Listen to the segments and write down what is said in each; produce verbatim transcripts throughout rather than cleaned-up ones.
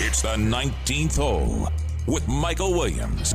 It's the nineteenth hole with Michael Williams.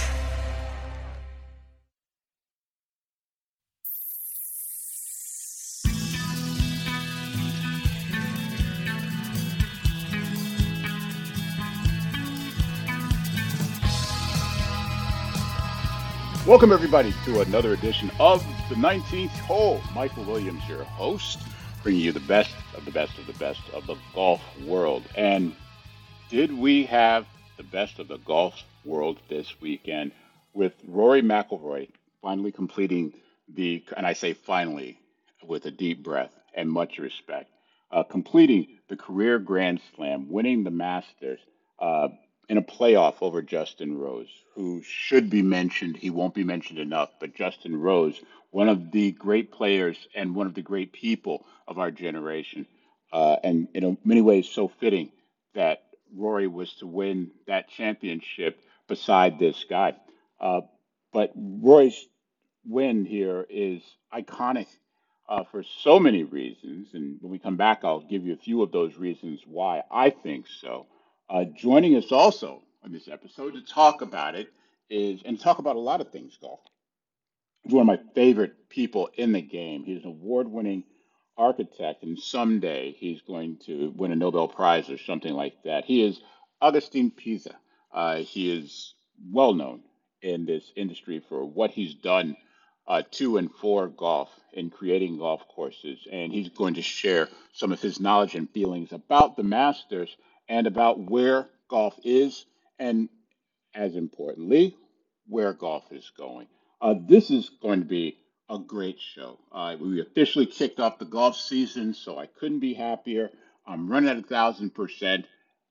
Welcome, everybody, to another edition of the nineteenth hole. Michael Williams, your host, bringing you the best of the best of the best of the golf world. And did we have the best of the golf world this weekend with Rory McIlroy finally completing the, and I say finally with a deep breath and much respect, uh, completing the career Grand Slam, winning the Masters, uh, in a playoff over Justin Rose, who should be mentioned. He won't be mentioned enough, but Justin Rose, one of the great players and one of the great people of our generation, uh, and in many ways so fitting that Rory was to win that championship beside this guy. Uh, but Rory's win here is iconic uh, for so many reasons. And when we come back, I'll give you a few of those reasons why I think so. Uh, joining us also on this episode to talk about it is, and talk about a lot of things golf. He's one of my favorite people in the game. He's an award winning architect, and someday he's going to win a Nobel Prize or something like that. He is Augustin Pisa. Uh, he is well known in this industry for what he's done uh, to and for golf in creating golf courses, and he's going to share some of his knowledge and feelings about the Masters and about where golf is, and as importantly, where golf is going. Uh, this is going to be a great show. Uh, we officially kicked off the golf season, so I couldn't be happier. I'm running at a thousand percent.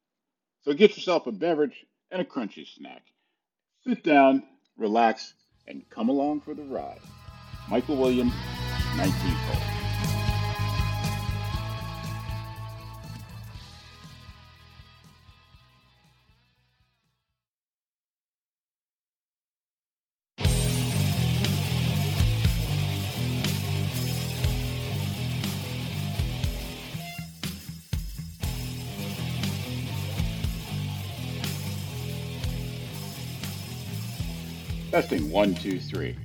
So get yourself a beverage and a crunchy snack. Sit down, relax, and come along for the ride. Michael Williams, nineteenth hole. Testing one, two, three.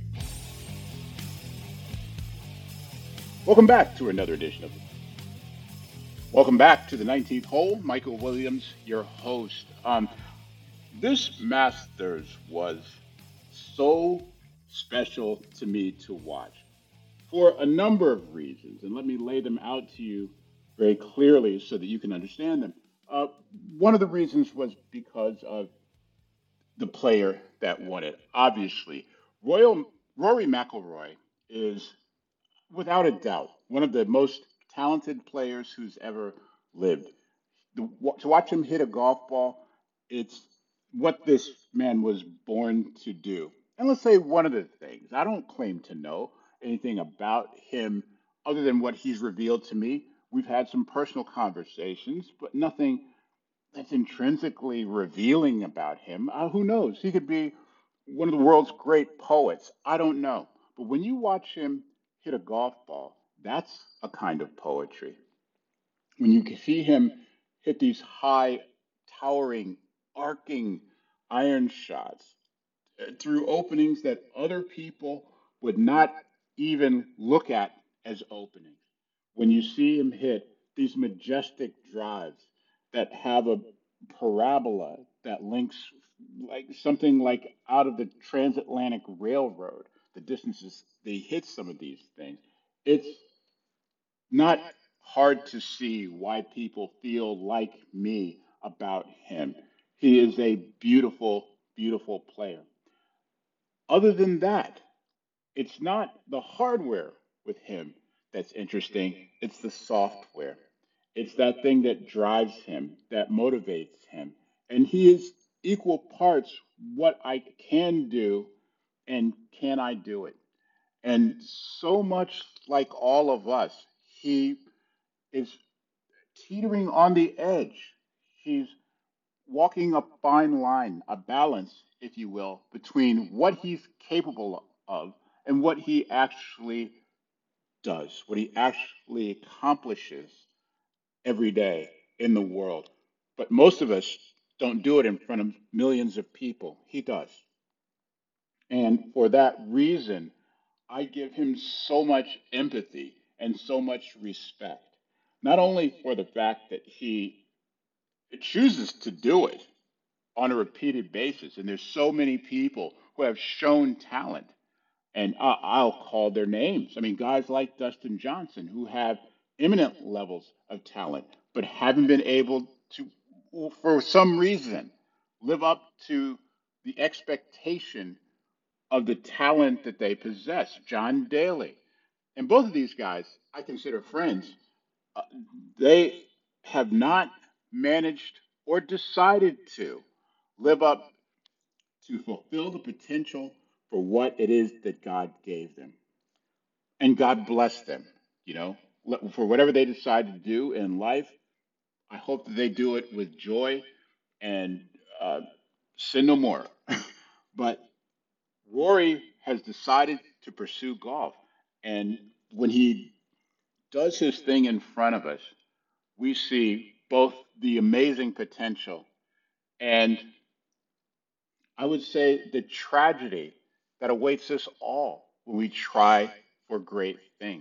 Welcome back to another edition of Welcome back to the nineteenth hole. Michael Williams, your host. Um, this Masters was so special to me to watch for a number of reasons, and let me lay them out to you very clearly so that you can understand them. Uh, one of the reasons was because of the player that won it. Obviously, Royal Rory McIlroy is without a doubt one of the most talented players who's ever lived. The, to watch him hit a golf ball, it's what this man was born to do. And let's say one of the things, I don't claim to know anything about him other than what he's revealed to me. We've had some personal conversations, but nothing that's intrinsically revealing about him. Uh, who knows? He could be one of the world's great poets. I don't know. But when you watch him hit a golf ball, that's a kind of poetry. When you see him hit these high, towering, arcing iron shots uh, through openings that other people would not even look at as openings. When you see him hit these majestic drives that have a parabola that links like something like out of the transatlantic railroad, the distances they hit some of these things, it's not hard to see why people feel like me about him. He is a beautiful, beautiful player. Other than that, it's not the hardware with him that's interesting, it's the software. It's that thing that drives him, that motivates him. And he is equal parts what I can do and can I do it. And so much like all of us, he is teetering on the edge. He's walking a fine line, a balance, if you will, between what he's capable of and what he actually does, what he actually accomplishes every day in the world. But most of us don't do it in front of millions of people. He does. And for that reason, I give him so much empathy and so much respect. Not only for the fact that he chooses to do it on a repeated basis, and there's so many people who have shown talent, and I- I'll call their names. I mean, guys like Dustin Johnson who have eminent levels of talent, but haven't been able to, for some reason, live up to the expectation of the talent that they possess. John Daly. And both of these guys I consider friends. Uh, they have not managed or decided to live up to fulfill the potential for what it is that God gave them. And God bless them, you know, for whatever they decide to do in life. I hope that they do it with joy and uh, sin no more. But Rory has decided to pursue golf. And when he does his thing in front of us, we see both the amazing potential and I would say the tragedy that awaits us all when we try for great things.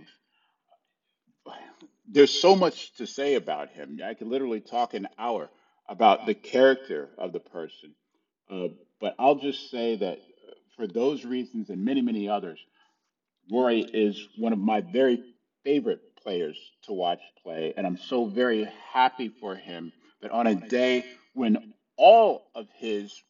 There's so much to say about him. I could literally talk an hour about the character of the person. Uh, but I'll just say that uh, for those reasons and many, many others, Rory is one of my very favorite players to watch play. And I'm so very happy for him that on a day when all of his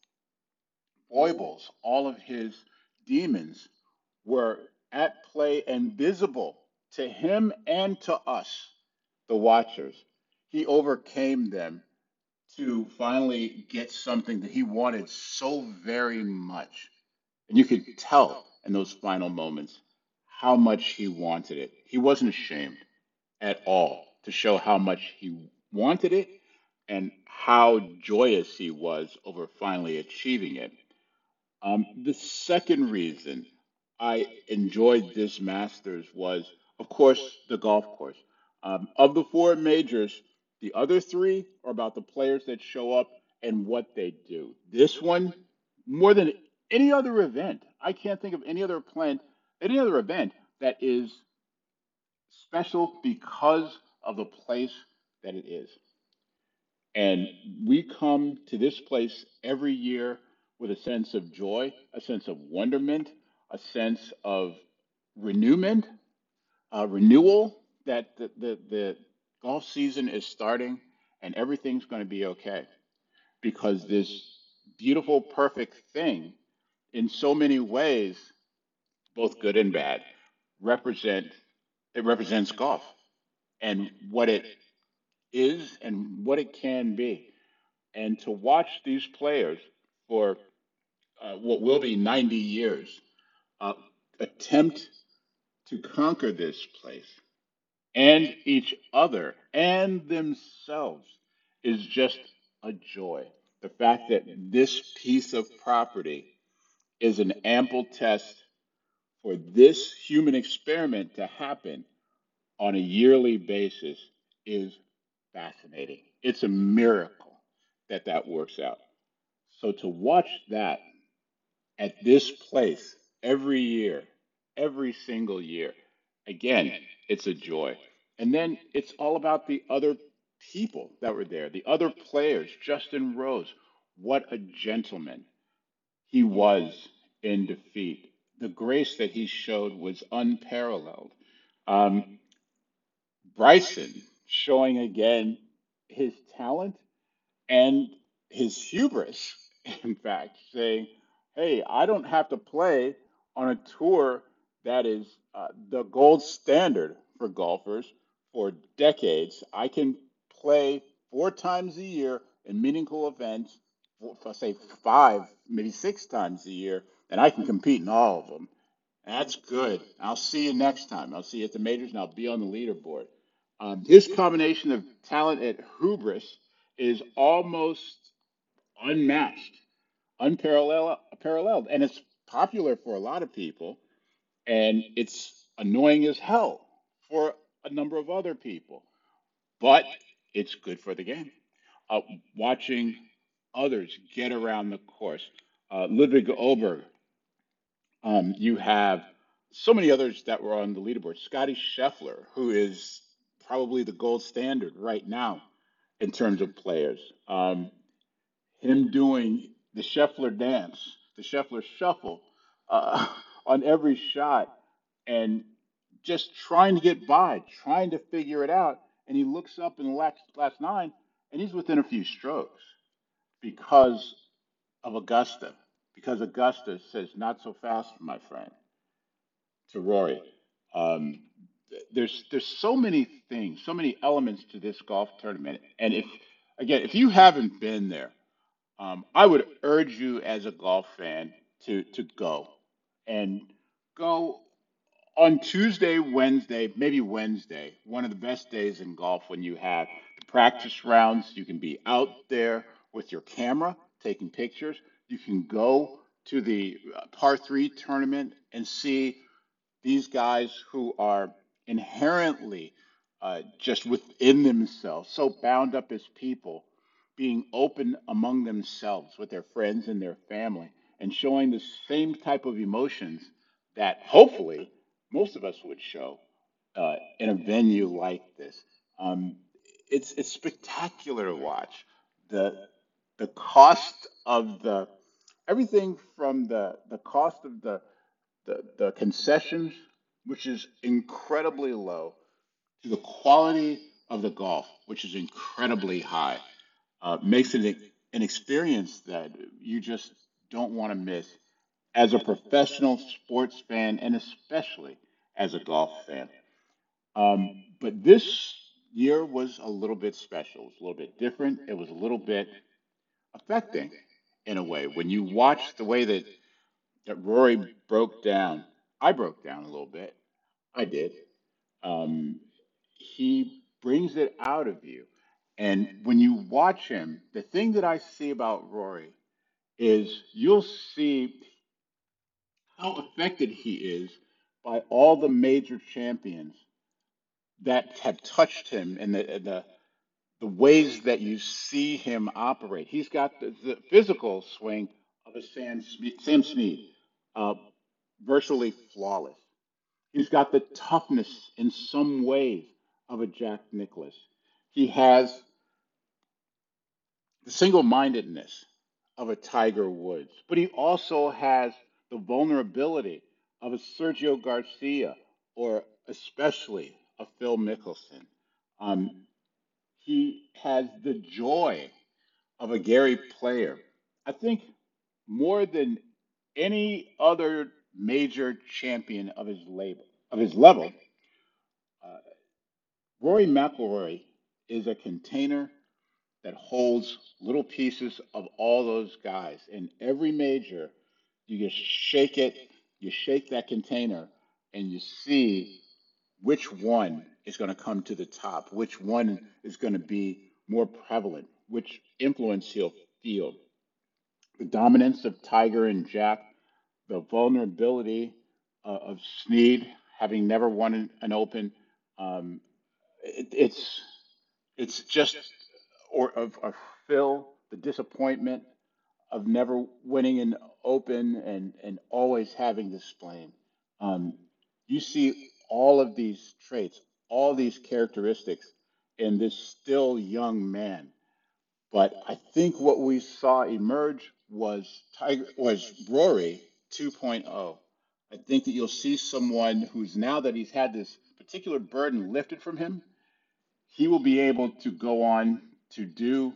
foibles, all of his demons were at play and visible to him and to us, the watchers. He overcame them to finally get something that he wanted so very much. And you could tell in those final moments how much he wanted it. He wasn't ashamed at all to show how much he wanted it and how joyous he was over finally achieving it. Um, the second reason I enjoyed this Masters was, of course, the golf course. Um, of the four majors, the other three are about the players that show up and what they do. This one, more than any other event, I can't think of any other plant, any other event that is special because of the place that it is. And we come to this place every year with a sense of joy, a sense of wonderment, a sense of renewment, uh, renewal that the, the, the golf season is starting and everything's going to be okay because this beautiful, perfect thing, in so many ways, both good and bad, represent it represents golf and what it is and what it can be. And to watch these players for uh, what will be ninety years uh, attempt to conquer this place and each other and themselves is just a joy. The fact that this piece of property is an ample test for this human experiment to happen on a yearly basis is fascinating. It's a miracle that that works out. So to watch that at this place every year, every single year, again, it's a joy. And then it's all about the other people that were there, the other players. Justin Rose, what a gentleman he was in defeat. The grace that he showed was unparalleled. Um, Bryson showing again his talent and his hubris, in fact, saying, "Hey, I don't have to play on a tour that is uh, the gold standard for golfers for decades. I can play four times a year in meaningful events, four- if I say five, maybe six times a year, and I can compete in all of them. That's good. I'll see you next time. I'll see you at the majors, and I'll be on the leaderboard." Um, his combination of talent and hubris is almost unmatched, unparalleled, paralleled, and it's popular for a lot of people, and it's annoying as hell for a number of other people, but it's good for the game. uh, watching others get around the course. Uh, Ludwig Oberg, um, you have so many others that were on the leaderboard. Scotty Scheffler, who is probably the gold standard right now in terms of players. Um, him doing the Scheffler dance, the Scheffler shuffle uh, on every shot, and just trying to get by, trying to figure it out. And he looks up in the last, last nine, and he's within a few strokes because of Augusta, because Augusta says, "Not so fast, my friend," to Rory. Um, there's there's so many things, so many elements to this golf tournament, and if again, if you haven't been there, um, I would urge you as a golf fan to to go and go on Tuesday, Wednesday, maybe Wednesday, one of the best days in golf when you have the practice rounds. You can be out there with your camera taking pictures. You can go to the uh, par three tournament and see these guys who are inherently uh, just within themselves, so bound up as people, being open among themselves with their friends and their family, and showing the same type of emotions that hopefully most of us would show uh, in a venue like this. Um, it's it's spectacular to watch. The the cost of the everything from the the cost of the the, the concessions, which is incredibly low, to the quality of the golf, which is incredibly high, uh, makes it an experience that you just don't want to miss as a professional sports fan and especially as a golf fan. Um, but this year was a little bit special. It was a little bit different. It was a little bit affecting in a way. When you watch the way that, that Rory broke down, I broke down a little bit. I did. Um, he brings it out of you. And when you watch him, the thing that I see about Rory is you'll see how affected he is by all the major champions that have touched him and the, the the ways that you see him operate. He's got the, the physical swing of a Sam, Sam Snead, uh, virtually flawless. He's got the toughness in some ways of a Jack Nicklaus. He has the single mindedness of a Tiger Woods, but he also has the vulnerability of a Sergio Garcia or especially a Phil Mickelson. Um, he has the joy of a Gary Player. I think more than any other major champion of his label, of his level, uh, Rory McIlroy is a container that holds little pieces of all those guys. In every major, you just shake it, you shake that container, and you see which one is going to come to the top, which one is going to be more prevalent, which influence he'll feel. The dominance of Tiger and Jack, the vulnerability uh, of Snead, having never won an, an Open. Um, it, it's it's just or of, of Phil, the disappointment of never winning an Open and and always having this blame. Um, you see all of these traits, all these characteristics in this still young man. But I think what we saw emerge was Tiger was Rory 2.0. I think that you'll see someone who's now that he's had this particular burden lifted from him, he will be able to go on to do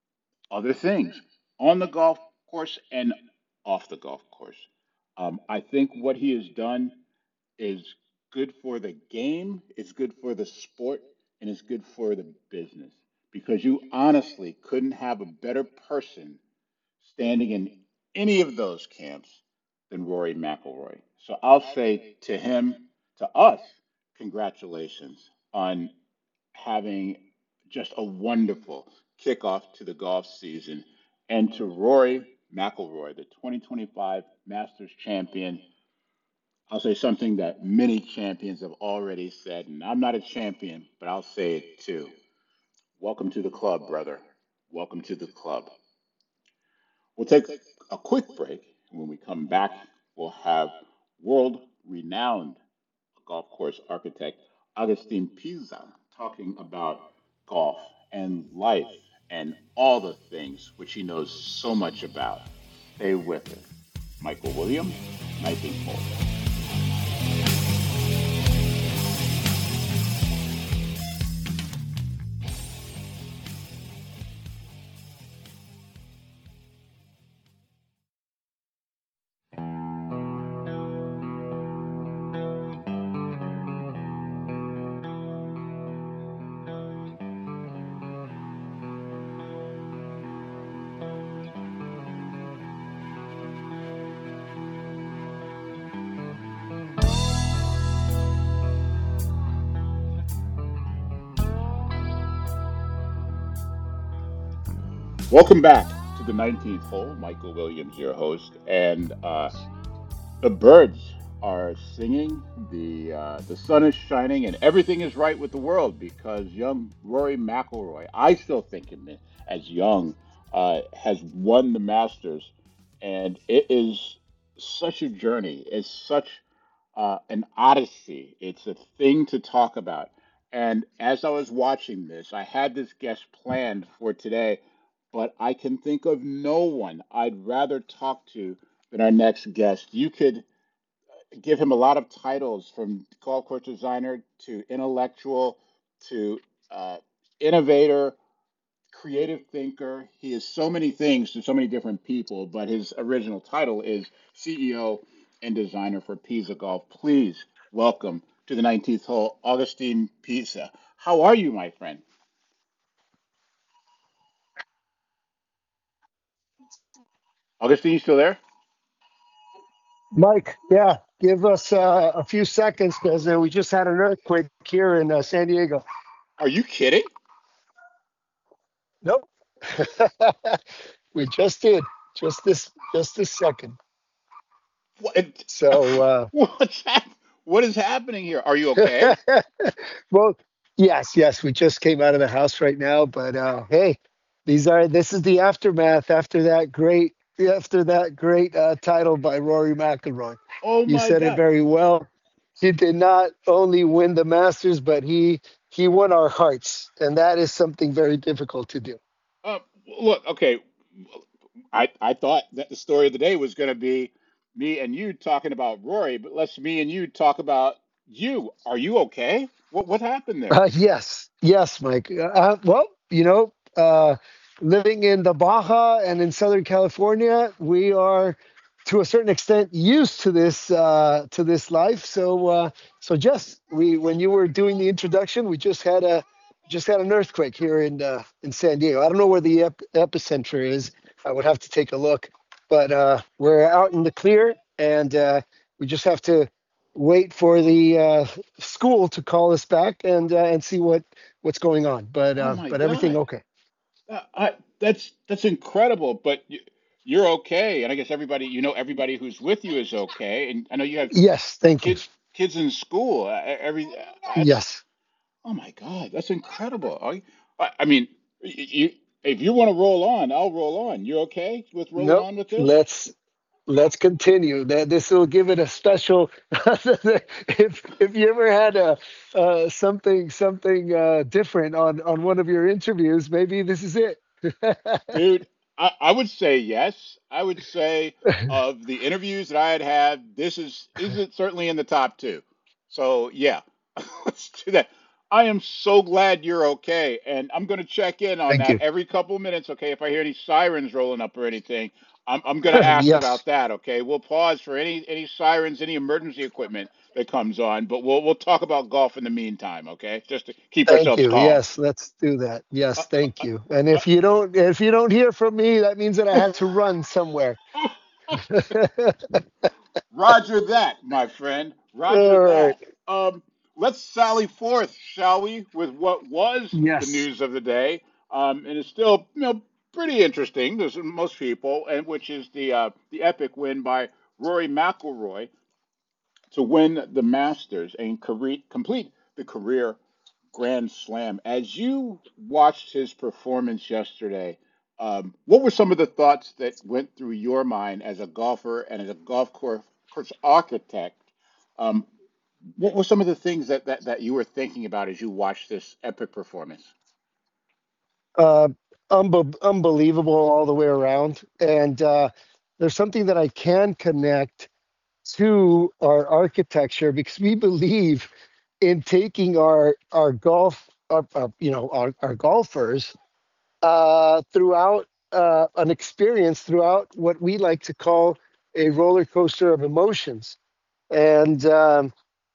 other things on the golf course and off the golf course. Um, I think what he has done is good for the game, it's good for the sport, and it's good for the business because you honestly couldn't have a better person standing in any of those camps than Rory McIlroy. So I'll say to him, to us, congratulations on having just a wonderful kickoff to the golf season. And to Rory McIlroy, the twenty twenty-five Masters champion, I'll say something that many champions have already said, and I'm not a champion, but I'll say it too. Welcome to the club, brother. Welcome to the club. We'll take a quick break. When we come back, we'll have world renowned golf course architect Agustin Pisa talking about golf and life and all the things which he knows so much about. Stay with us. Michael Williams, nineteenth Hole. Welcome back to the nineteenth Hole. Michael Williams, your host, and uh, the birds are singing, the uh, the sun is shining, and everything is right with the world because young Rory McIlroy, I still think him as young, uh, has won the Masters, and it is such a journey. It's such uh, an odyssey. It's a thing to talk about. And as I was watching this, I had this guest planned for today, but I can think of no one I'd rather talk to than our next guest. You could give him a lot of titles from golf course designer to intellectual to uh, innovator, creative thinker. He is so many things to so many different people, but his original title is C E O and designer for Pisa Golf. Please welcome to the nineteenth hole, Augustine Pisa. How are you, my friend? Augustine, you still there? Mike, yeah, give us uh, a few seconds because uh, we just had an earthquake here in uh, San Diego. Are you kidding? Nope, we just did just this just this second. What? So, uh, What's hap- What is happening here? Are you okay? well, yes, yes, we just came out of the house right now, but uh, hey, these are this is the aftermath after that great after that great uh, title by Rory McIlroy. Oh You my said it God. very well. He did not only win the Masters, but he he won our hearts, and that is something very difficult to do. Uh, Look, okay. I I thought that the story of the day was going to be me and you talking about Rory, but let's me and you talk about you. Are you okay? What what happened there? Uh, yes, yes, Mike. Uh, uh, well, you know, uh, living in the Baja and in Southern California, we are to a certain extent used to this uh, to this life. So, uh, so just we when you were doing the introduction, we just had a just had an earthquake here in uh, in San Diego. I don't know where the ep- epicenter is. I would have to take a look, but uh, we're out in the clear, and uh, we just have to wait for the uh, school to call us back and uh, and see what what's going on. But Oh uh, my but everything God. okay. Uh, I, that's that's incredible. But you, you're okay, and I guess everybody, you know, everybody who's with you is okay, and I know you have Yes, thank you. kids kids in school. Uh, e, every uh, that's Yes. Oh my God, that's incredible. I, I I mean, y- you if you want to roll on, I'll roll on. You okay with rolling Nope. on with this? Let's let's continue. That this will give it a special. if if you ever had a uh, something something uh, different on on one of your interviews, maybe this is it. Dude, I, I would say yes. I would say of the interviews that I had had, this is is it certainly in the top two. So yeah, let's do that. I am so glad you're okay, and I'm going to check in on Thank that you. every couple of minutes. Okay, if I hear any sirens rolling up or anything, I'm I'm going to ask Yes. about that. Okay, we'll pause for any any sirens, any emergency equipment that comes on, but we'll we'll talk about golf in the meantime. Okay, just to keep Thank ourselves you. calm. Yes, let's do that. Uh, Yes, thank uh, you. And uh, if you don't if you don't hear from me, that means that I had to run somewhere. uh. Roger that, my friend. Roger All right. that. Um, let's sally forth, shall we, with what was the Yes. news of the day, um, and it's still, you know, pretty interesting to most people, and which is the uh, the epic win by Rory McIlroy to win the Masters and career, complete the career Grand Slam. As you watched his performance yesterday, um, what were some of the thoughts that went through your mind as a golfer and as a golf course, course architect? Um, what were some of the things that, that, that you were thinking about as you watched this epic performance? Uh, unbe- Unbelievable all the way around. And uh, there's something that I can connect to our architecture because we believe in taking our our golf, our, our, you know, our, our golfers uh, throughout uh, an experience throughout what we like to call a roller coaster of emotions. And um,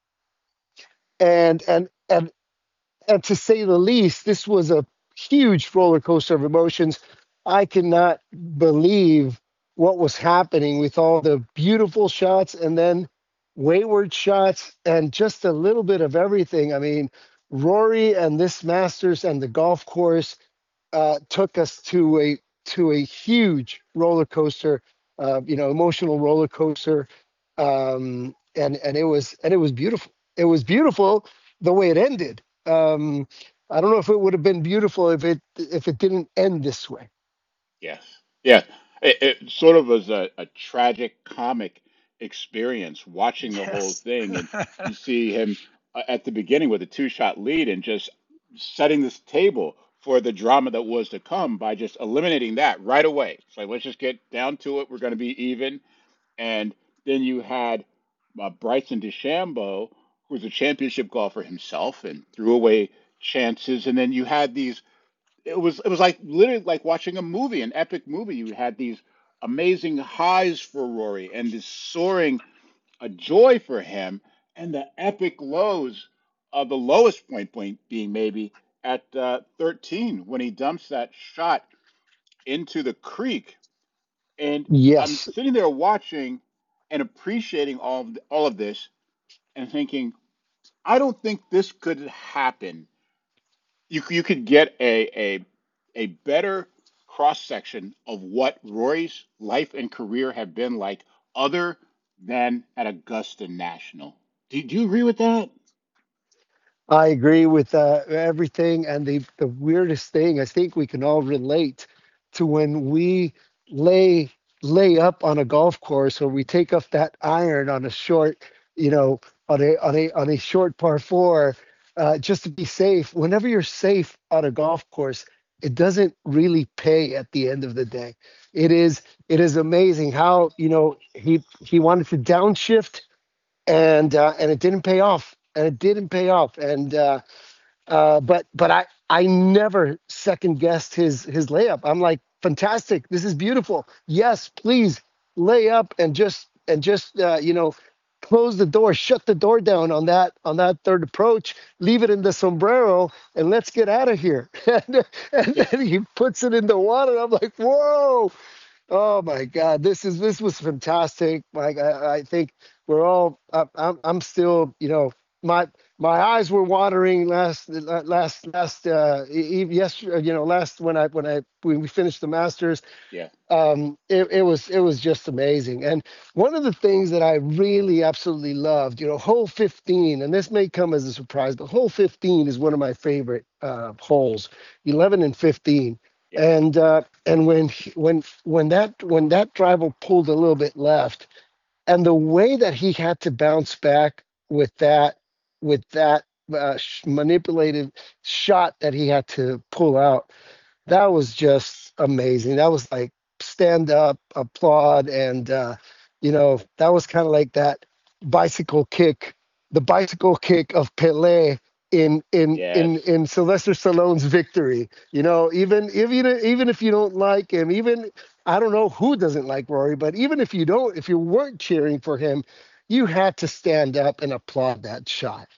and and and and to say the least, this was a huge roller coaster of emotions. I cannot believe what was happening with all the beautiful shots and then wayward shots and just a little bit of everything. I mean, Rory and this Masters and the golf course uh, took us to a to a huge roller coaster, uh, you know, emotional roller coaster, um, and and it was and it was beautiful. It was beautiful the way it ended. Um, I don't know if it would have been beautiful if it if it didn't end this way. Yes. Yeah. It, it sort of was a, a tragic comic experience watching the whole Yes. thing. And you see him uh, at the beginning with a two shot lead and just setting this table for the drama that was to come by just eliminating that right away. It's like, let's just get down to it. We're going to be even. And then you had uh, Bryson DeChambeau, who was a championship golfer himself and threw away chances. And then you had these it was it was like literally like watching a movie, an epic movie. You had these amazing highs for Rory and this soaring a joy for him, and the epic lows. Uh, the lowest point point being maybe at uh, thirteen when he dumps that shot into the creek, and I'm Yes, sitting there watching and appreciating all of, all of this and thinking, I don't think this could happen. you you could get a a a better cross section of what Rory's life and career have been like, other than at Augusta National. Do, do you agree with that? I agree with uh, everything. And the, the weirdest thing, I think we can all relate to when we lay lay up on a golf course or we take up that iron on a short, you know, on a on a on a short par four, uh, just to be safe. Whenever you're safe on a golf course, it doesn't really pay at the end of the day. It is it is amazing how, you know, he he wanted to downshift and uh, and it didn't pay off, and it didn't pay off, and uh, uh, but but I I never second guessed his his layup. I'm like, fantastic, this is beautiful. Yes, please lay up and just and just uh, you know close the door, shut the door down on that on that third approach, leave it in the sombrero, and let's get out of here. and, and then he puts it in the water. I'm like, whoa. Oh my God, this is this was fantastic. Like I, I think we're all. I, I'm I'm still, you know, my my eyes were watering last last last uh yesterday. You know, last when I when I when we finished the Masters, Yeah. um, it it was it was just amazing. And one of the things that I really absolutely loved, you know, hole fifteen, and this may come as a surprise, but hole fifteen is one of my favorite uh holes, eleven and fifteen. Yeah. And uh, and when he- when when that when that driver pulled a little bit left, and the way that he had to bounce back with that with that uh, sh- manipulated shot that he had to pull out, that was just amazing. That was like stand up, applaud, and uh, you know that was kind of like that bicycle kick, the bicycle kick of Pelé in in Yes. in in Sylvester Stallone's victory. You know, even even even if you don't like him, even I don't know who doesn't like Rory, but even if you don't, if you weren't cheering for him, you had to stand up and applaud that shot.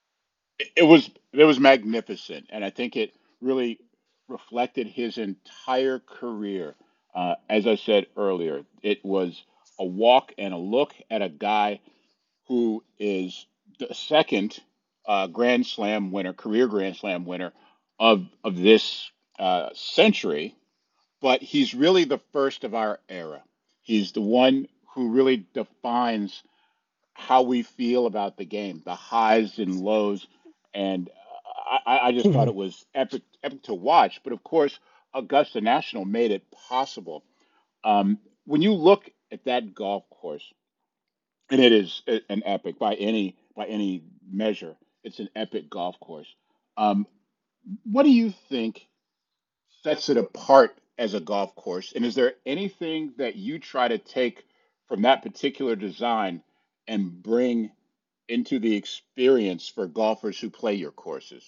It, it was it was magnificent, and I think it really reflected his entire career. Uh, as I said earlier, it was a walk and a look at a guy who is the second uh, Grand Slam winner, career Grand Slam winner of of this uh, century, but he's really the first of our era. He's the one who really defines how we feel about the game, the highs and lows. And I, I just thought it was epic, epic to watch. But of course, Augusta National made it possible. Um, when you look at that golf course, and it is a- an epic by any by any measure, it's an epic golf course. Um, what do you think sets it apart as a golf course? And is there anything that you try to take from that particular design and bring into the experience for golfers who play your courses?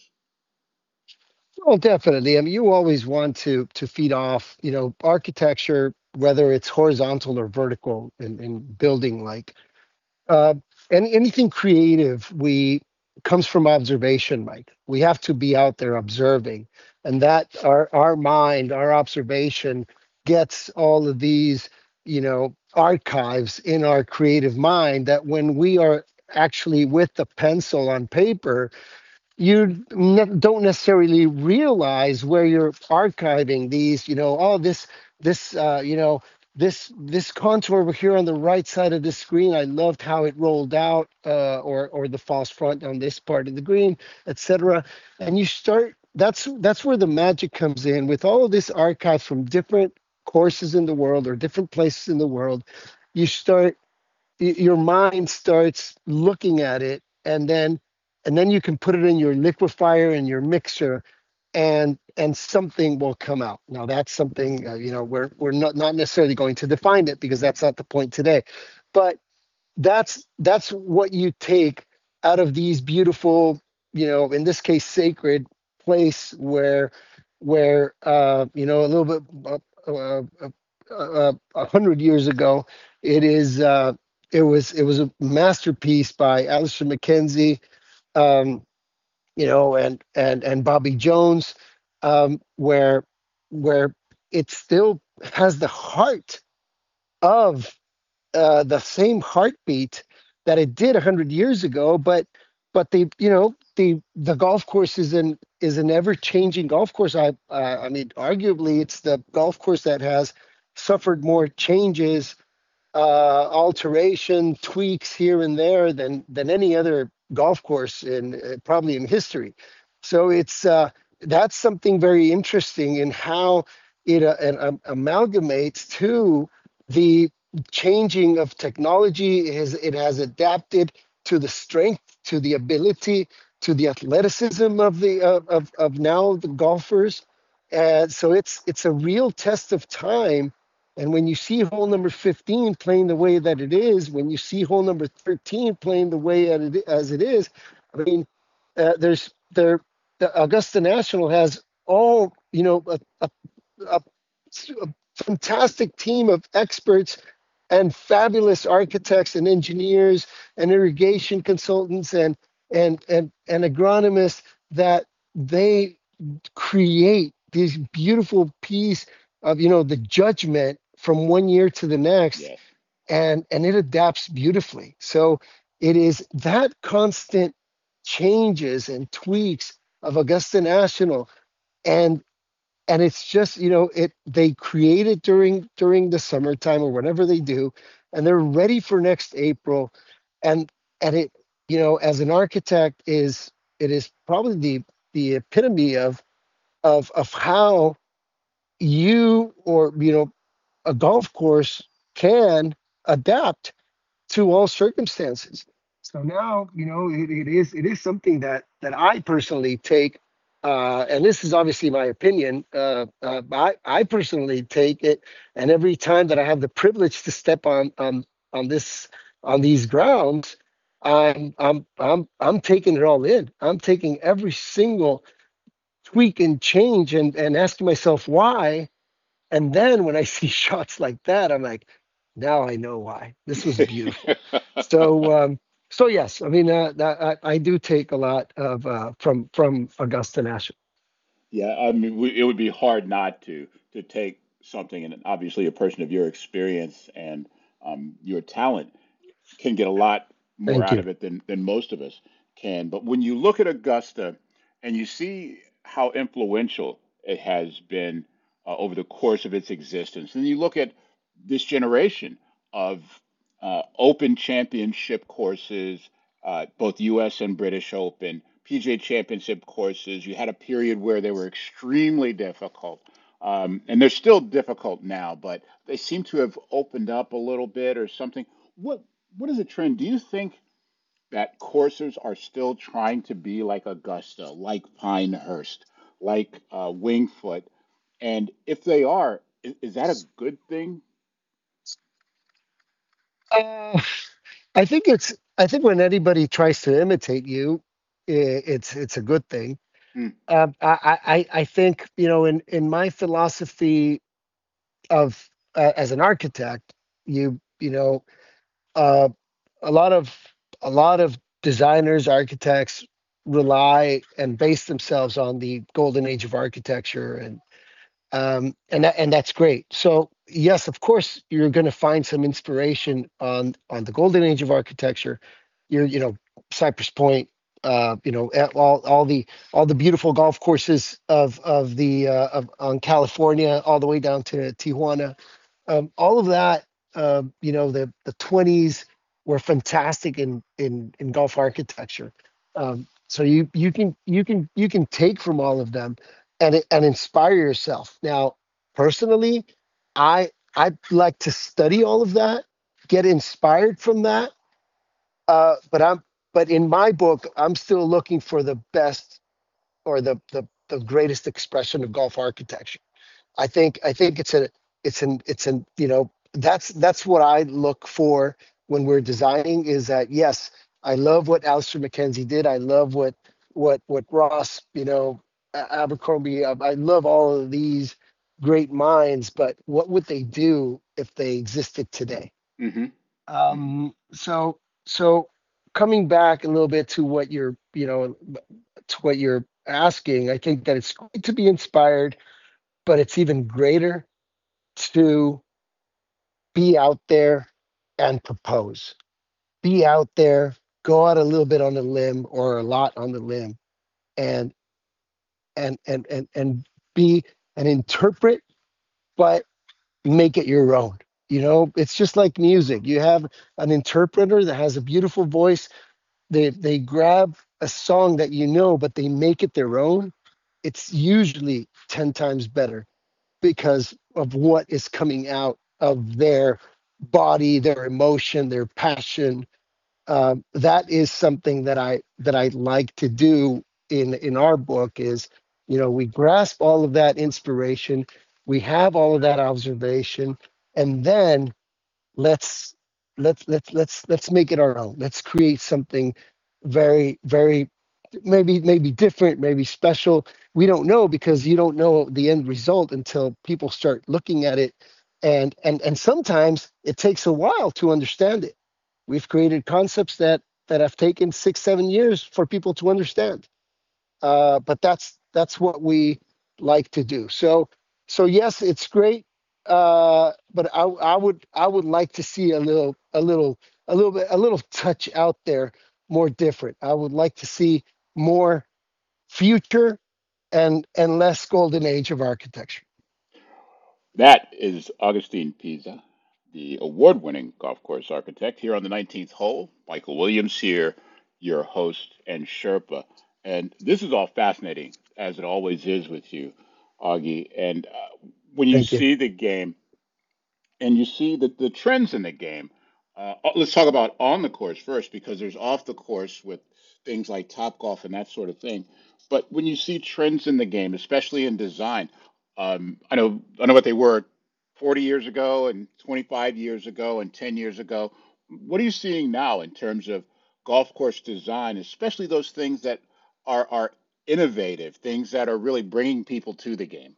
Well, definitely. I mean, you always want to to feed off, you know, architecture, whether it's horizontal or vertical in, in building like uh, and anything creative we comes from observation, Mike. We have to be out there observing, and that our our mind, our observation gets all of these, you know, archives in our creative mind that when we are actually with the pencil on paper, you ne- don't necessarily realize where you're archiving these, you know, oh, this this uh you know this this contour over here on the right side of the screen, I loved how it rolled out, uh or or the false front on this part of the green, etc. And you start, that's that's where the magic comes in with all of this archive from different courses in the world or different places in the world. You start, y- your mind starts looking at it, and then and then you can put it in your liquefier and your mixer, and and something will come out. Now that's something, uh, you know, we're we're not not necessarily going to define it because that's not the point today, but that's that's what you take out of these beautiful, you know, in this case sacred place where where uh you know, a little bit uh, uh, uh, uh, a hundred years ago, it is uh it was it was a masterpiece by Alistair Mackenzie, um you know, and and and Bobby Jones, um where where it still has the heart of, uh, the same heartbeat that it did a hundred years ago, but but the, you know, the the golf course is an is an ever changing golf course. I uh, I mean, arguably, it's the golf course that has suffered more changes, uh, alteration, tweaks here and there than than any other golf course in, uh, probably in history. So it's, uh, that's something very interesting in how it, uh, an- um, amalgamates to the changing of technology. It has, it has adapted to the strength, to the ability, to the athleticism of the of of, of now the golfers. And so it's it's a real test of time, and when you see hole number fifteen playing the way that it is, when you see hole number thirteen playing the way that it, as it is, I mean, uh, there's there, the Augusta National has all, you know, a, a, a, a fantastic team of experts and fabulous architects and engineers and irrigation consultants and and and and agronomists that they create this beautiful piece of, you know, the judgment from one year to the next, Yes. and and it adapts beautifully. So it is that constant changes and tweaks of Augusta National, and and it's just, you know, it they create it during during the summertime or whatever they do, and they're ready for next April. and and it, you know, as an architect, is it is probably the the epitome of of of how you, or, you know, a golf course can adapt to all circumstances. So now, you know, it, it is it is something that that I personally take, uh, and this is obviously my opinion. Uh, uh, I I personally take it, and every time that I have the privilege to step on on on this on these grounds, I'm I'm I'm I'm taking it all in. I'm taking every single tweak and change, and and asking myself why. And then when I see shots like that, I'm like, now I know why. This was beautiful. So, um, so yes, I mean, uh, that, I, I do take a lot of, uh, from from Augusta National. Yeah, I mean, we, it would be hard not to to take something, and obviously a person of your experience and um, your talent can get a lot more Thank out you. of it than than most of us can. But when you look at Augusta and you see how influential it has been uh, over the course of its existence, and you look at this generation of uh, Open Championship courses, uh, both U S and British Open, P G A Championship courses. You had a period where they were extremely difficult. Um, and they're still difficult now, but they seem to have opened up a little bit or something. What what is the trend? Do you think that courses are still trying to be like Augusta, like Pinehurst, like uh, Wingfoot? And if they are, is, is that a good thing? Uh, I think it's I think when anybody tries to imitate you, I it's it's a good thing. Hmm. Um, I, I I I think you know in in my philosophy of uh, as an architect, you you know uh, a lot of a lot of designers, architects rely and base themselves on the golden age of architecture, and um, and that, and that's great. So yes, of course, you're going to find some inspiration on on the golden age of architecture. You're you know Cypress Point, uh, you know a- all all the all the beautiful golf courses of of the uh, of on California, all the way down to Tijuana. Um, all of that, uh, you know, the the twenties were fantastic in in in golf architecture. Um, so you you can you can you can take from all of them and it- and inspire yourself. Now, personally, I I like to study all of that, get inspired from that. Uh, but I'm but in my book, I'm still looking for the best or the the the greatest expression of golf architecture. I think I think it's a it's an it's an you know that's that's what I look for when we're designing is that yes, I love what Alistair McKenzie did. I love what what what Ross, you know, A- Abercrombie. I, I love all of these great minds, but what would they do if they existed today? Hmm. Hmm. Um, so so coming back a little bit to what you're you know to what you're asking, I think that it's great to be inspired, but it's even greater to be out there and propose. Be out there, go out a little bit on the limb or a lot on the limb and and and and and be and interpret, but make it your own. You know, it's just like music. You have an interpreter that has a beautiful voice. They they grab a song that you know, but they make it their own. It's usually ten times better because of what is coming out of their body, their emotion, their passion. Um, that is something that I that I like to do in in our book. Is you know we grasp all of that inspiration, we have all of that observation, and then let's let's let's let's let's make it our own. Let's create something very very maybe maybe different, maybe special. We don't know because you don't know the end result until people start looking at it, and and and sometimes it takes a while to understand it. We've created concepts that that have taken six seven years for people to understand, uh, but that's that's what we like to do. So so yes, it's great, uh, but I I would I would like to see a little a little a little bit a little touch out there more different. I would like to see more future and and less golden age of architecture. That is Augustine Pisa, the award winning golf course architect here on the nineteenth hole. Michael Williams here, your host and Sherpa. And this is all fascinating, as it always is with you, Augie. And uh, when you Thank you. see the game, and you see the, the trends in the game. Uh, uh, let's talk about on the course first, because there's off the course with things like Top Golf and that sort of thing. But when you see trends in the game, especially in design, um, I know I know what they were forty years ago and twenty-five years ago and ten years ago. What are you seeing now in terms of golf course design, especially those things that are are innovative, things that are really bringing people to the game?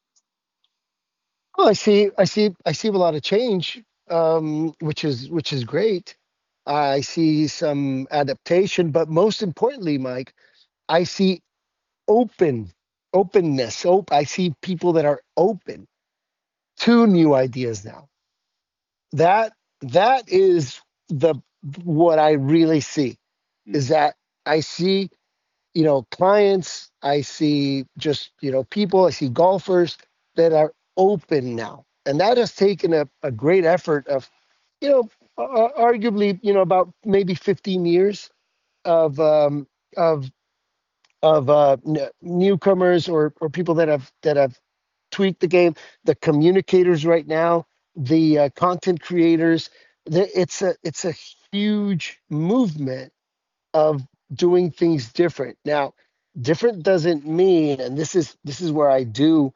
Well, I see, I see, I see a lot of change, um, which is which is great. I see some adaptation, but most importantly, Mike, I see open openness. Op- I see people that are open to new ideas now. That that is the what I really see is Hmm. that I see, you know, clients, I see just, you know, people, I see golfers that are open now. And that has taken a, a great effort of, you know, uh, arguably, you know, about maybe fifteen years of um, of of uh, n- newcomers or or people that have that have tweaked the game, the communicators right now, the uh, content creators. The, it's a it's a huge movement of doing things different. Now, different doesn't mean, and this is this is where I do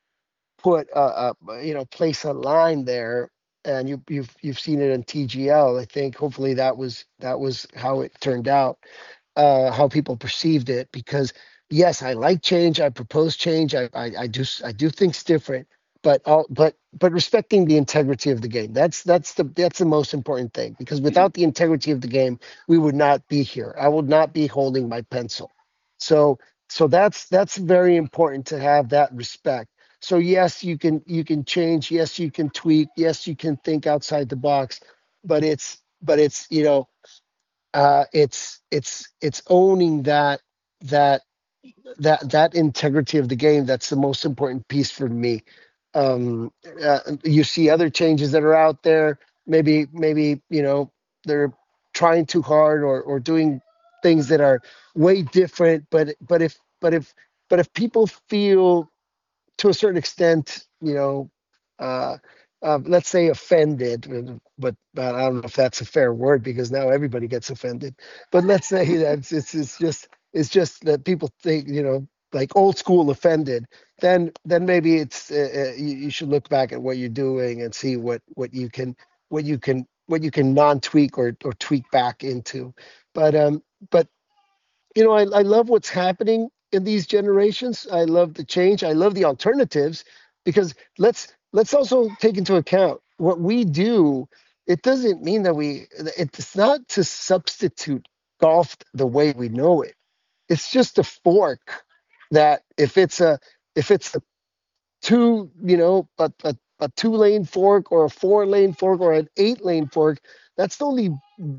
put a, a you know place a line there, and you you've you've seen it in T G L. I think hopefully that was that was how it turned out, uh, how people perceived it. Because yes, I like change. I propose change. I I, I do I do things different, but all but but respecting the integrity of the game. That's that's the that's the most important thing. Because Mhm. without the integrity of the game, we would not be here. I would not be holding my pencil. So so that's that's very important to have that respect. So yes, you can you can change. Yes, you can tweak. Yes, you can think outside the box. But it's but it's you know uh, it's it's it's owning that that that that integrity of the game. That's the most important piece for me. Um, uh, you see other changes that are out there. Maybe maybe you know they're trying too hard or or doing things that are way different. But but if but if but if people feel to a certain extent, you know, uh, uh, let's say offended, but, but I don't know if that's a fair word because now everybody gets offended. But let's say that it's, it's, it's just it's just that people think, you know, like old school offended. Then then maybe it's uh, uh, you, you should look back at what you're doing and see what what you can what you can what you can non tweak or or tweak back into. But um but you know, I, I love what's happening in these generations. I love the change. I love the alternatives because let's let's also take into account what we do. It doesn't mean that we it's not to substitute golf the way we know it. It's just a fork that if it's a if it's a two, you know, a, a, a two lane fork or a four lane fork or an eight lane fork, that's only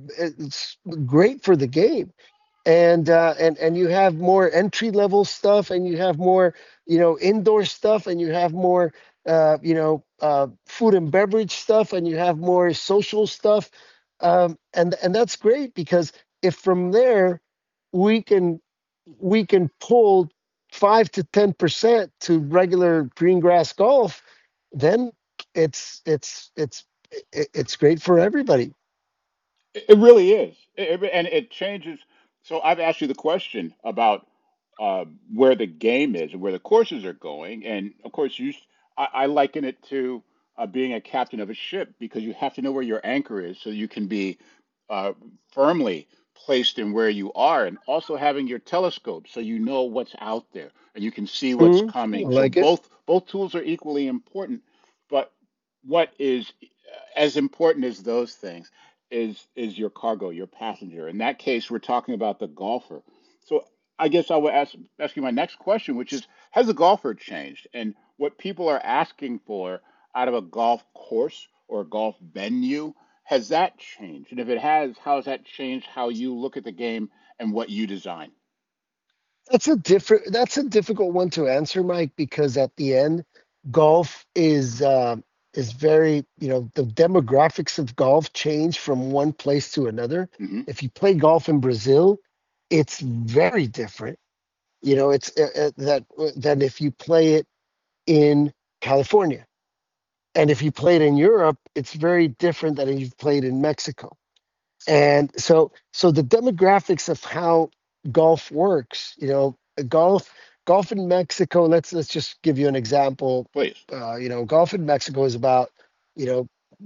it's great for the game. And uh, and and you have more entry level stuff, and you have more you know indoor stuff, and you have more uh, you know uh, food and beverage stuff, and you have more social stuff, um, and and that's great because if from there we can we can pull five to ten percent to regular green grass golf, then it's it's it's it- it's great for everybody. It it really is, It- it- and it changes. So I've asked you the question about uh, where the game is and where the courses are going, and of course, you. s- I, I liken it to uh, being a captain of a ship because you have to know where your anchor is so you can be uh, firmly placed in where you are, and also having your telescope so you know what's out there and you can see what's Mhm. I coming. So like it. both both tools are equally important, but what is uh, as important as those things is is your cargo, your passenger. In that case, we're talking about the golfer. So I guess I will ask ask you my next question, which is, has the golfer changed, and what people are asking for out of a golf course or a golf venue, has that changed? And if it has, how has that changed how you look at the game and what you design? That's a different. That's a difficult one to answer, Mike, because at the end, golf is um is very. You know, the demographics of golf change from one place to another. Hmm. If you play golf in Brazil, it's very different. You know, it's uh, uh, that than if you play it in California, and if you play it in Europe, it's very different than if you've played in Mexico. And so so the demographics of how golf works, you know, golf golf in Mexico, let's let's just give you an example. Please. Uh, you know, golf in Mexico is about, you know,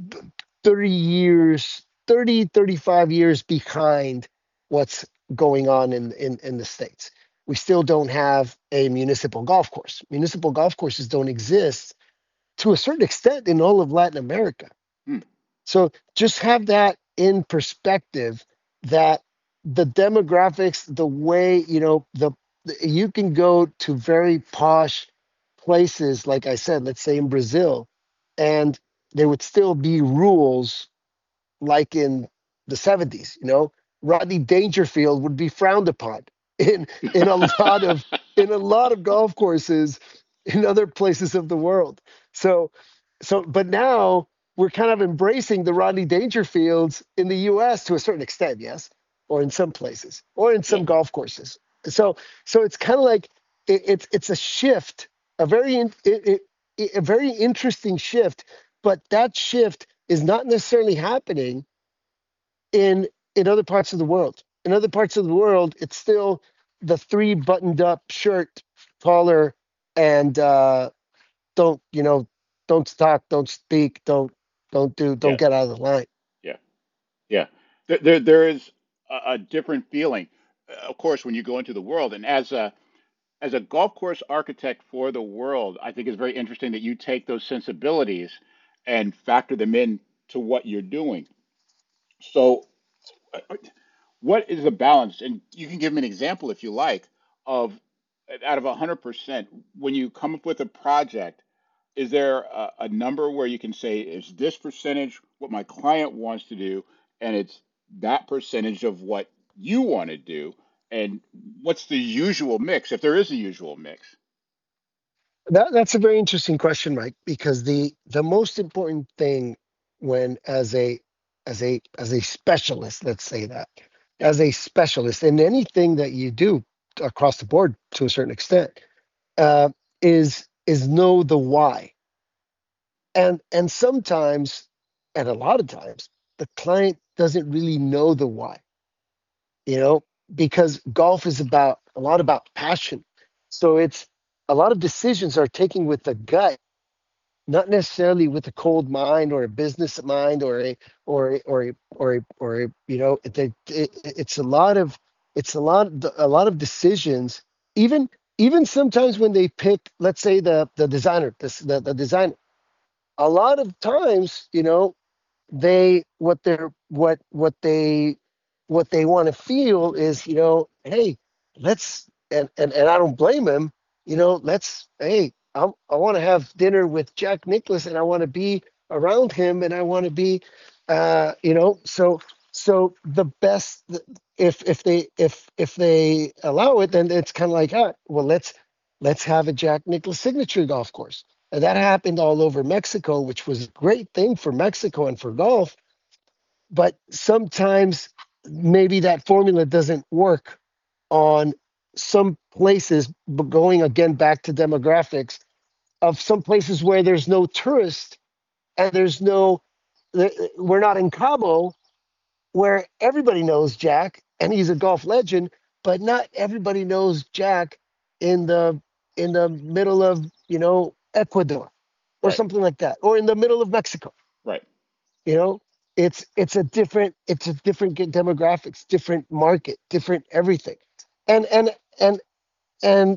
thirty years, thirty thirty five years behind what's going on in in in the States. We still don't have a municipal golf course. Municipal golf courses don't exist to a certain extent in all of Latin America. Hmm. So just have that in perspective that the demographics, the way, you know, the, the you can go to very posh places, like I said, let's say in Brazil, and there would still be rules like in the seventies, you know, Rodney Dangerfield would be frowned upon in in a lot of in a lot of golf courses in other places of the world. So so but now we're kind of embracing the Rodney Dangerfields in the U S to a certain extent, yes, or in some places, or in Yeah. some golf courses. So so it's kind of like it, it's it's a shift, a very in, it, it, a very interesting shift, but that shift is not necessarily happening in in other parts of the world. In other parts of the world, it's still the three buttoned up shirt, collar, and uh, don't you know, don't talk, don't speak, don't don't do, don't Yeah, get out of the line. yeah, yeah. There, there, there is a, a different feeling, uh, of course, when you go into the world. And as a as a golf course architect for the world, I think it's very interesting that you take those sensibilities and factor them in to what you're doing. So, uh, uh, what is the balance? And you can give me an example if you like of out of one hundred percent when you come up with a project. Is there a, a number where you can say, is this percentage what my client wants to do, and it's that percentage of what you want to do? And what's the usual mix, if there is a usual mix? That that's a very interesting question, Mike, because the the most important thing when as a as a as a specialist, let's say that, Yeah, as a specialist in anything that you do across the board to a certain extent, uh, is is know the why. And and sometimes, and a lot of times, the client doesn't really know the why, you know, because golf is about a lot about passion. So it's a lot of decisions are taken with the gut, not necessarily with a cold mind or a business mind or a or a, or a, or a, or a, you know it, it, it, it's a lot of it's a lot a lot of decisions, even even sometimes when they pick, let's say, the the designer, the, the, the designer, a lot of times, you know, they what they're what what they what they want to feel is, you know, hey, let's, and and, and I don't blame him, you know, let's, hey, I'm, I want to have dinner with Jack Nicklaus and I want to be around him and I want to be, uh you know, so so the best, if if they if if they allow it, then it's kind of like, ah, well, let's let's have a Jack Nicklaus signature golf course. And that happened all over Mexico, which was a great thing for Mexico and for golf. But sometimes maybe that formula doesn't work on some places, but going again back to demographics of some places where there's no tourist and there's no, we're not in Cabo where everybody knows Jack and he's a golf legend, but not everybody knows Jack in the in the middle of, you know, Ecuador or right, something like that, or in the middle of Mexico. right, You know, it's it's a different it's a different demographics, different market, different everything, and and and and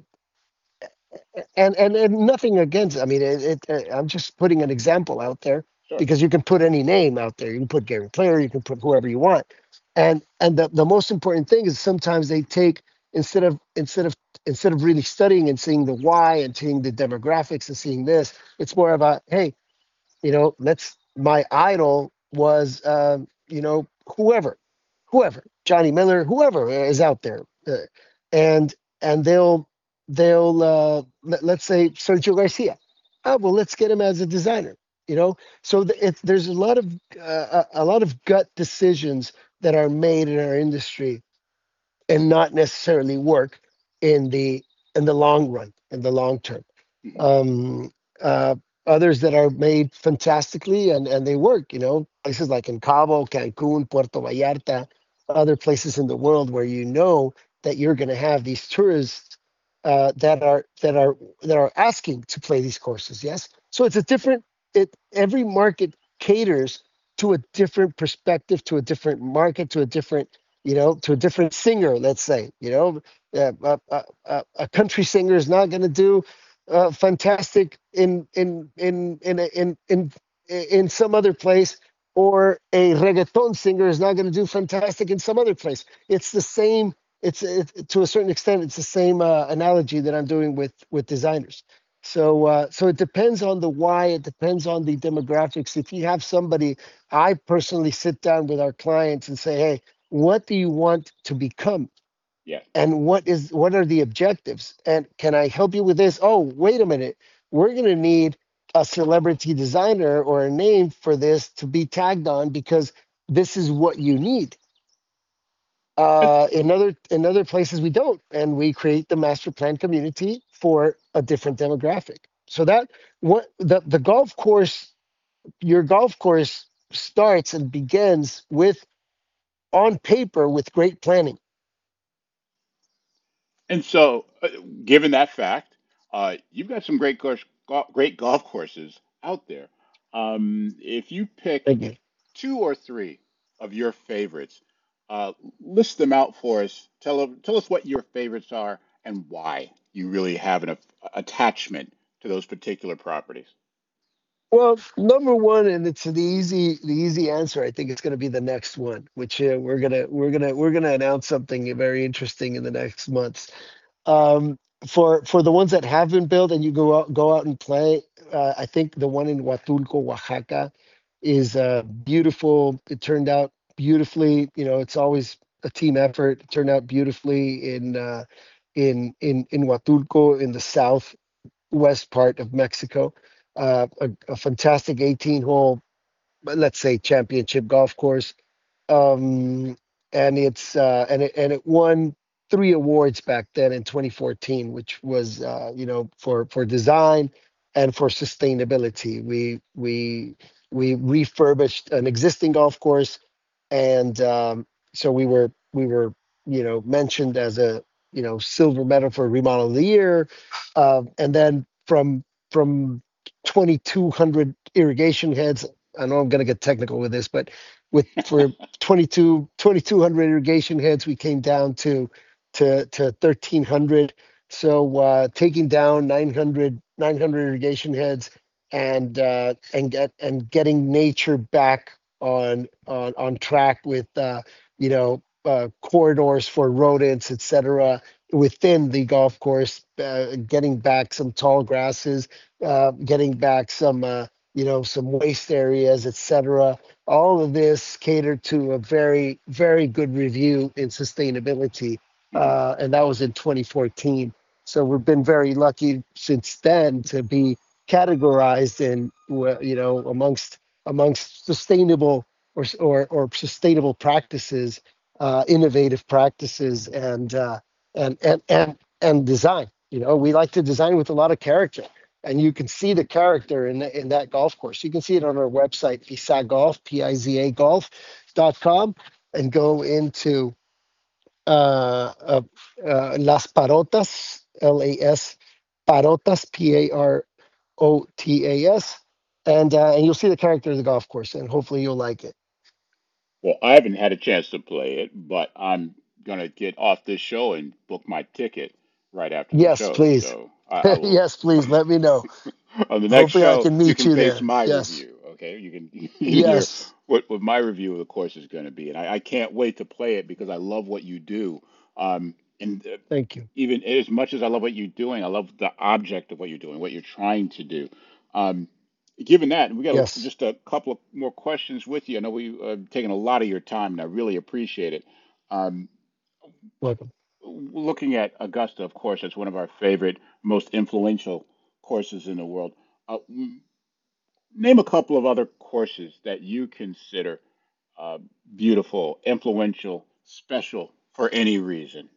and and, and nothing against. I mean, it, it, uh, I'm just putting an example out there sure, because you can put any name out there. You can put Gary Player, you can put whoever you want, and and the, the most important thing is sometimes they take, instead of instead of instead of really studying and seeing the why and seeing the demographics and seeing this, it's more about, hey, you know, let's, my idol was, um, you know, whoever, whoever, Johnny Miller, whoever is out there, uh, and and they'll they'll uh, let, let's say Sergio Garcia. Ah, well, let's get him as a designer. You know, so the, it, there's a lot of uh, a, a lot of gut decisions that are made in our industry and not necessarily work in the in the long run, in the long term. hmm, Um, uh, Others that are made fantastically and, and they work, you know, places like in Cabo, Cancun, Puerto Vallarta, other places in the world where you know that you're going to have these tourists uh, that are that are that are asking to play these courses. Yes, so it's a different. It every market caters to a different perspective, to a different market, to a different, you know, to a different singer. Let's say, you know, uh, a, a, a a country singer is not going to do uh, fantastic in in in in in in in some other place, or a reggaeton singer is not going to do fantastic in some other place. It's the same. It's it, to a certain extent, it's the same uh, analogy that I'm doing with with designers. So uh, so it depends on the why. It depends on the demographics. If you have somebody, I personally sit down with our clients and say, hey, what do you want to become? yeah, And what is what are the objectives, and can I help you with this? Oh, wait a minute, we're going to need a celebrity designer or a name for this to be tagged on because this is what you need. Uh, in other in other places we don't, and we create the master plan community for a different demographic. So that what the the golf course, your golf course starts and begins with on paper with great planning. And so, uh, given that fact, uh, you've got some great course, go- great golf courses out there. Um, if you pick Thank you. two or three of your favorites, uh, list them out for us. Tell tell us what your favorites are and why you really have an a- attachment to those particular properties. Well, number one, and it's the easy the easy answer. I think it's going to be the next one, which uh, we're gonna we're gonna we're gonna announce something very interesting in the next months. Um, for for the ones that have been built and you go out go out and play, uh, I think the one in Huatulco, Oaxaca, is uh, beautiful. It turned out beautifully. You know, it's always a team effort. It turned out beautifully in uh, in in in Huatulco in the southwest part of Mexico. Uh, a, a fantastic eighteen hole, let's say championship golf course, um, and it's uh, and it and it won three awards back then in twenty fourteen, which was uh, you know for for design and for sustainability. We we we refurbished an existing golf course, and um, so we were we were you know mentioned as a you know silver medal for remodel of the year, uh, and then from from twenty-two hundred irrigation heads. I know I'm going to get technical with this, but with for twenty-two twenty-two hundred irrigation heads, we came down to to to thirteen hundred. So uh, taking down nine hundred nine hundred irrigation heads and uh, and get and getting nature back on on on track with uh, you know uh, corridors for rodents, et cetera, within the golf course, uh, getting back some tall grasses, uh, getting back some uh, you know some waste areas, et cetera. All of this catered to a very, very good review in sustainability. Mhm. Uh, and that was in twenty fourteen. So we've been very lucky since then to be categorized in, well, you know, amongst amongst sustainable or or, or sustainable practices, uh, innovative practices, and uh, and and and and design. You know, we like to design with a lot of character, and you can see the character in in that golf course. You can see it on our website, Piza Golf, P I Z A Golf dot com, and go into uh, uh, uh, Las Parotas, L A S Parotas, P A R O T A S, and uh, and you'll see the character of the golf course, and hopefully you'll like it. Well, I haven't had a chance to play it, but I'm gonna get off this show and book my ticket right after the Yes, show. please. So I, I will. Yes, please. Let me know. On the next Hopefully, I show, can you meet can you base there. my Yes, review. Okay, you can hear yes. what what my review of the course is going to be, and I, I can't wait to play it because I love what you do. Um, and uh, Thank you. even as much as I love what you're doing, I love the object of what you're doing, what you're trying to do. Um, given that, we got Yes. just a couple of more questions with you. I know we've uh, taken a lot of your time, and I really appreciate it. Um, Welcome. looking at Augusta, of course, it's one of our favorite, most influential courses in the world. Uh, Name a couple of other courses that you consider uh, beautiful, influential, special for any reason.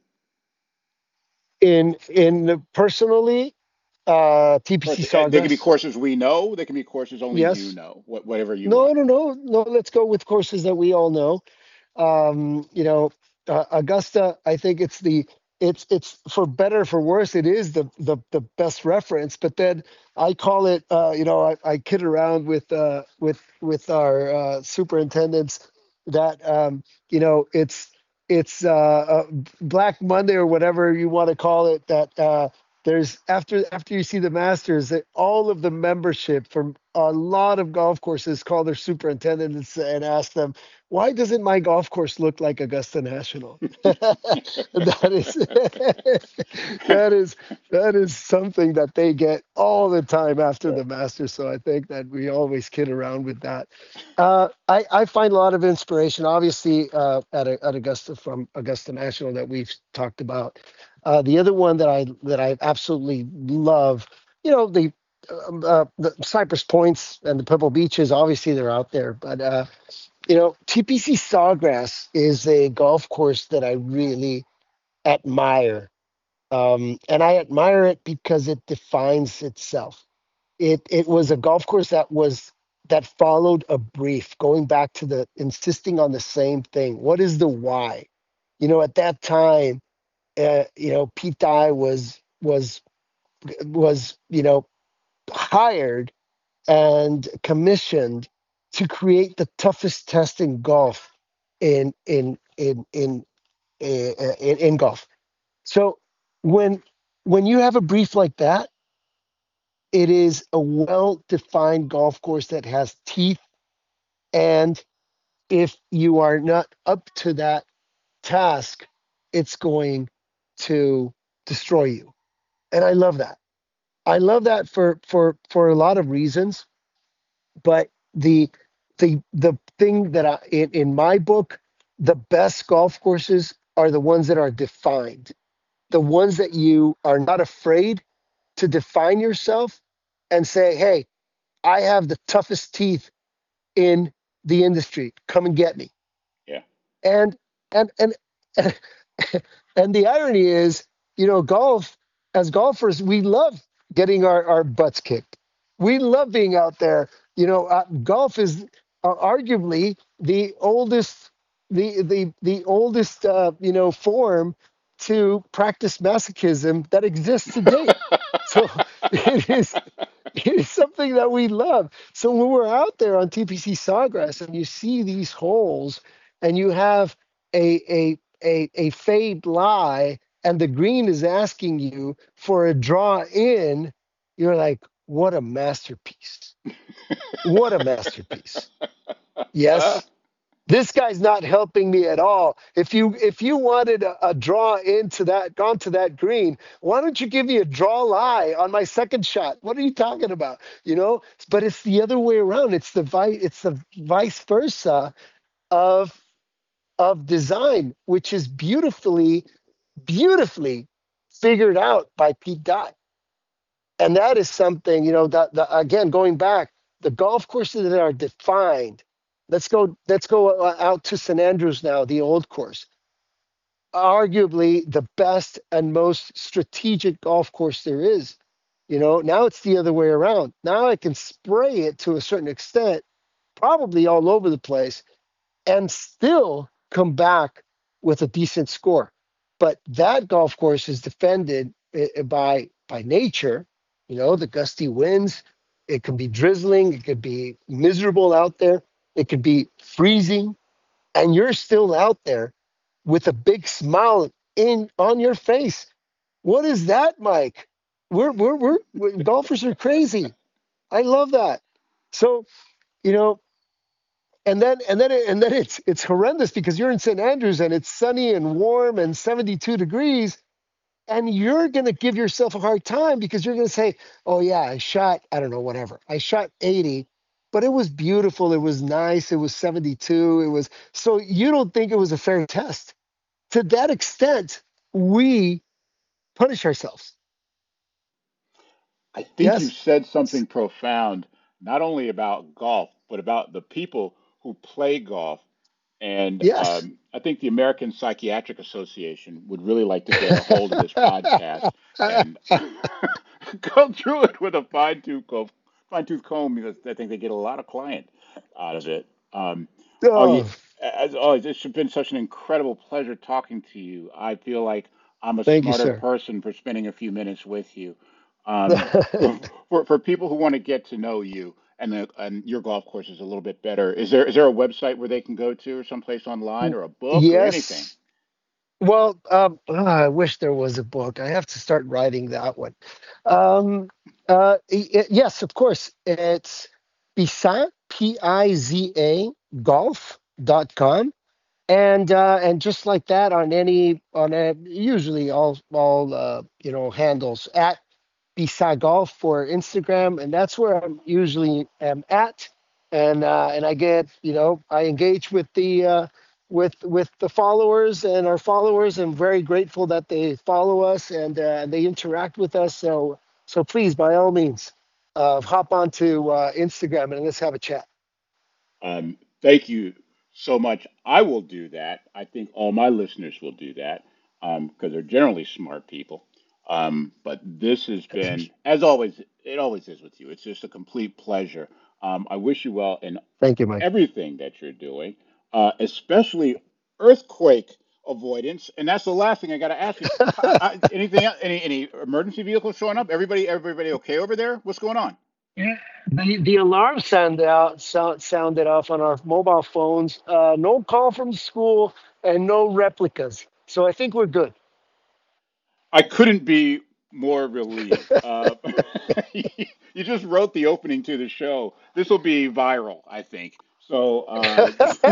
In in personally, uh, T P C Person, uh, they can be Sawgrass. courses we know. They can be courses only you Yes. know. What, whatever you No, want. no, no, no. Let's go with courses that we all know. Um, you know, uh, Augusta. I think it's the it's it's for better for worse. It is the the the best reference. But then I call it. Uh, you know, I, I kid around with uh with with our uh, superintendents that um you know it's it's uh, uh Black Monday or whatever you want to call it. That uh there's after after you see the Masters, that all of the membership from a lot of golf courses call their superintendents and ask them, why doesn't my golf course look like Augusta National? that is that is that is something that they get all the time after Right. the Masters. So I think that we always kid around with that. Uh, I, I find a lot of inspiration, obviously, uh, at, at Augusta from Augusta National that we've talked about. Uh, the other one that I that I absolutely love, you know, the um, uh, the Cypress Points and the Pebble Beaches. Obviously, they're out there, but uh, you know, T P C Sawgrass is a golf course that I really admire. Um, and I admire it because it defines itself. It it was a golf course that was that followed a brief, going back to the insisting on the same thing. What is the why? You know, at that time, uh, you know, Pete Dye was was was you know hired and commissioned to create the toughest test in golf in in in in in, in, in golf. So when when you have a brief like that, it is a well-defined golf course that has teeth, and if you are not up to that task, it's going to destroy you. And I love that. I love that for for for a lot of reasons, but the the the thing that I in, in my book, the best golf courses are the ones that are defined, the ones that you are not afraid to define yourself and say, hey, I have the toughest teeth in the industry. Come and get me. Yeah. And and and and the irony is, you know, golf, as golfers, we love getting our, our butts kicked. We love being out there. You know, uh, golf is uh, arguably the oldest, the the the oldest, uh, you know, form to practice masochism that exists to date. So it is it is something that we love. So when we're out there on T P C Sawgrass and you see these holes and you have a a a, a fade lie and the green is asking you for a draw in, you're like, what a masterpiece. What a masterpiece. Yes. This guy's not helping me at all. If you if you wanted a, a draw into that, gone to that green, why don't you give me a draw lie on my second shot? What are you talking about? You know, but it's the other way around. It's the vice it's the vice versa of of design, which is beautifully, beautifully figured out by Pete Dye. And that is something, you know, that, that again, going back, the golf courses that are defined. Let's go. Let's go uh, out to Saint Andrews now, the old course. Arguably the best and most strategic golf course there is. You know, now it's the other way around. Now I can spray it to a certain extent, probably all over the place, and still come back with a decent score. But that golf course is defended uh, by by nature. You know, the gusty winds. It can be drizzling. It could be miserable out there. It could be freezing, and you're still out there with a big smile in on your face. What is that, Mike? We're we're we're, we're golfers are crazy. I love that. So you know, and then and then it, and then it's it's horrendous because you're in Saint Andrews and it's sunny and warm and seventy-two degrees, and you're going to give yourself a hard time because you're going to say, "Oh yeah, I shot I don't know whatever. I shot eighty, but it was beautiful, it was nice, it was seventy-two, it was." So you don't think it was a fair test. To that extent, we punish ourselves. I think you Yes. said something profound, not only about golf, but about the people who play golf. And Yes. um, I think the American Psychiatric Association would really like to get a hold of this podcast and go through it with a fine tooth comb, fine tooth comb because I think they get a lot of client out of it. Um, oh, you, Oh, as always, it's been such an incredible pleasure talking to you. I feel like I'm a thank you, smarter sir. person for spending a few minutes with you. Um, for for people who want to get to know you and the and your golf courses a little bit better, is there is there a website where they can go to or someplace online or a book or anything? Yes. Well, um, ah, I wish there was a book. I have to start writing that one. Um, uh, y- y- yes, of course. It's Piza, P I Z A, golf dot com. And uh, and just like that on any on a, usually all all uh, you know handles at Beside Golf for Instagram, and that's where I'm usually am at. And uh, and I get you know I engage with the uh, with with the followers and our followers. I'm very grateful that they follow us and uh, they interact with us. So so please, by all means, uh, hop onto uh, Instagram and let's have a chat. Um, thank you so much. I will do that. I think all my listeners will do that um, because they're generally smart people. Um, but this has been, as always, it always is with you. It's just a complete pleasure. Um, I wish you well in Thank you, Mike. everything that you're doing, uh, especially earthquake avoidance. And that's the last thing I got to ask you. I, I, anything, else- any any emergency vehicles showing up? Everybody, everybody okay over there? What's going on? Yeah. The, the alarm sounded out sound, sounded off on our mobile phones. Uh, no call from school and no replicas. So I think we're good. I couldn't be more relieved. Uh, you just wrote the opening to the show. This will be viral, I think. So uh,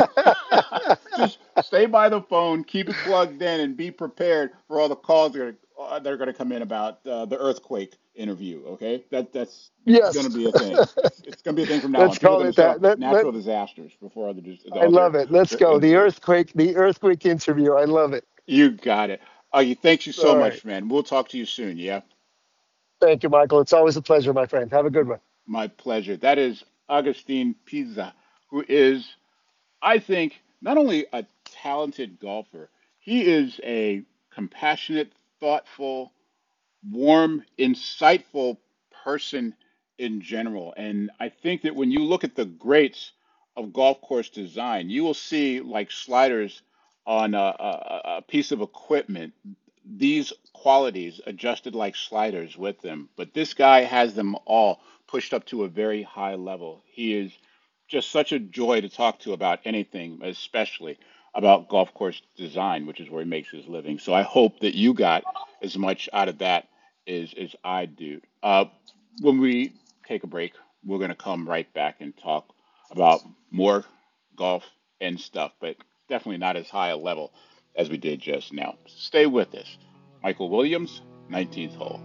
just stay by the phone, keep it plugged in, and be prepared for all the calls that are, uh, that are going to come in about uh, the earthquake interview. Okay, that that's going to Yes. be a thing. It's going to be a thing from now on. Let's People are call going to it set that. up Let, let, natural disasters before other dis- I other love it. Let's the go. The incidents. earthquake, the earthquake interview. I love it. You got it. Uh, you, thanks you so All right. much, man. We'll talk to you soon. Yeah. Thank you, Michael. It's always a pleasure, my friend. Have a good one. My pleasure. That is Augustine Pizza, who is, I think, not only a talented golfer, he is a compassionate, thoughtful, warm, insightful person in general. And I think that when you look at the greats of golf course design, you will see like sliders on a, a, a piece of equipment, these qualities adjusted like sliders with them. But this guy has them all pushed up to a very high level. He is just such a joy to talk to about anything, especially about golf course design, which is where he makes his living. So I hope that you got as much out of that as as I do. Uh, when we take a break, we're going to come right back and talk about more golf and stuff, but definitely not as high a level as we did just now. Stay with us. Michael Williams, nineteenth hole.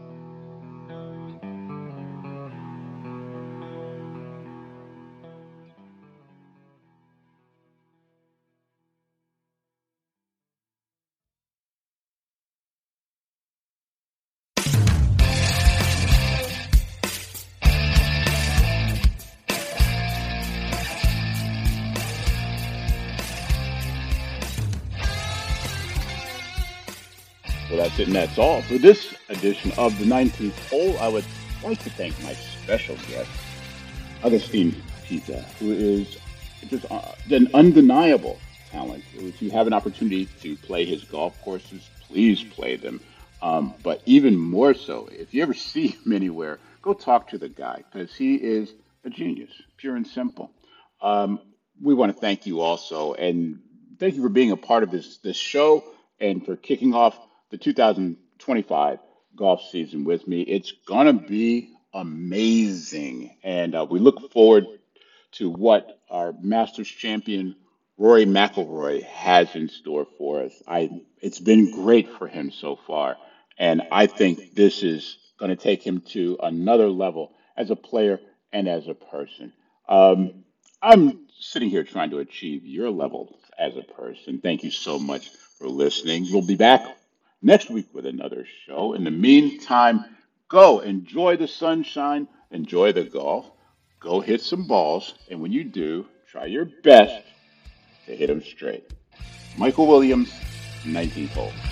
Well, that's it, and that's all for this edition of the nineteenth hole. I would like to thank my special guest, Augustine Pizza, who is just uh, an undeniable talent. If you have an opportunity to play his golf courses, please play them. Um, but even more so, if you ever see him anywhere, go talk to the guy because he is a genius, pure and simple. Um, we want to thank you also, and thank you for being a part of this this show and for kicking off the two thousand twenty-five golf season with me. It's gonna be amazing, and uh, we look forward to what our Masters champion Rory McIlroy has in store for us. I It's been great for him so far, and I think this is going to take him to another level as a player and as a person. Um, I'm sitting here trying to achieve your level as a person. Thank you so much for listening. We'll be back next week with another show. In the meantime, go enjoy the sunshine, enjoy the golf, go hit some balls, and when you do, try your best to hit them straight. Michael Williams, nineteenth hole.